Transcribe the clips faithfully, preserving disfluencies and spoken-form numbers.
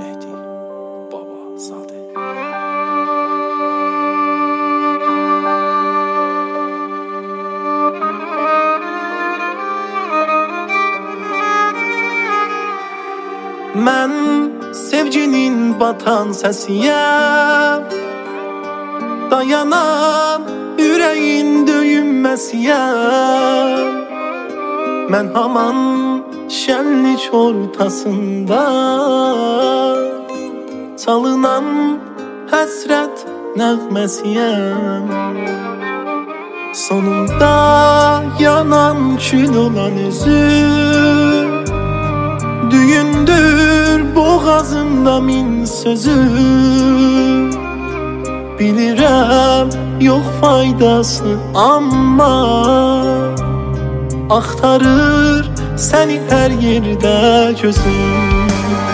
Mehdi Babazadə. Mən sevginin batan səsiyəm, dayanan ürəyin döyünməsiyəm. Mən haman şənlik ortasında çalınan həsrət nəğməsiyəm. Sonunda yanan kül olan üzüm, düyündür boğazımda min sözüm. Bilirəm yox faydası, amma axtarır səni hər yerdə gözüm.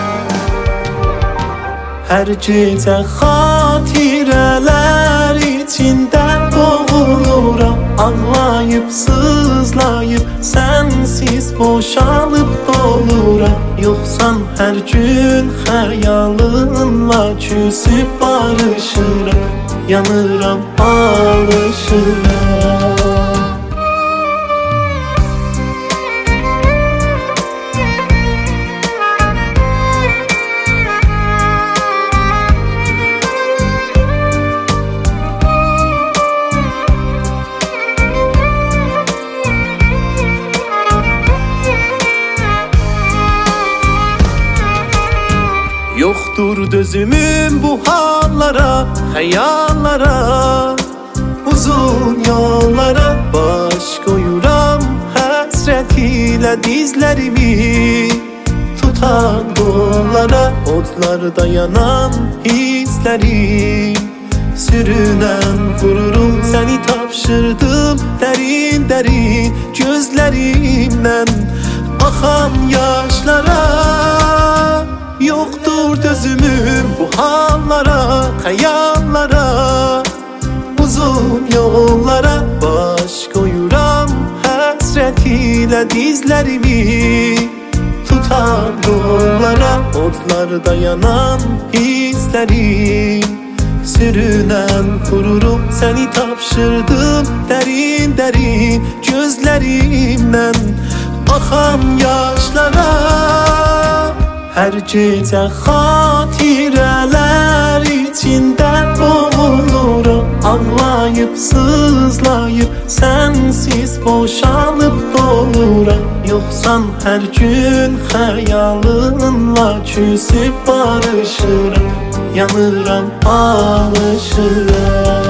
Hər gecə xatirələr içində boğuluram, ağlayıb, sızlayıb, sənsiz boşalıb doluram. Yoxsan hər gün xəyalınla küsüb barışıram, yanıram, alışıram. Yoxdur dözümüm bu hallara, xəyallara, uzun yollara. Baş qoyuram həsrət ilə dizlərimi, tutan qollara. Odlarda yanan hisslərim, sürünən vururum. Səni tapşırdım dərin dərin gözlərimdən axan yaşlara. Yoxdur dözümüm bu hallara, xəyallara, uzun yollara. Baş qoyuram həsrət ilə dizlərimi, tutan qollara. Odlarda yanan hisslərim, sürünən vururum. Səni tapşırdım dərin dərin gözlərimdən axan yaşlara. Hər gecə xatirələr içində boğuluram, ağlayıb, sızlayıb, sənsiz boşalıb doluram. Yoxsan hər gün xəyalınla küsüb barışıram, yanıram, alışıram.